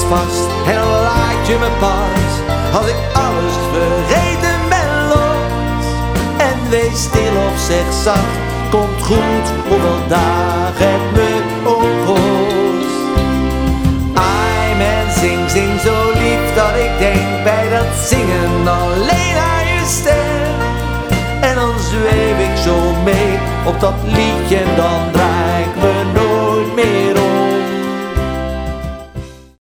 vast en dan laat je me pas, als ik alles vergeten ben, los. En wees stil of zeg zacht, komt goed, hoeveel dagen het me ook kost. Ai, men zing zo lief dat ik denk bij dat zingen alleen aan je stem. En dan zweef ik zo mee op dat liedje en dan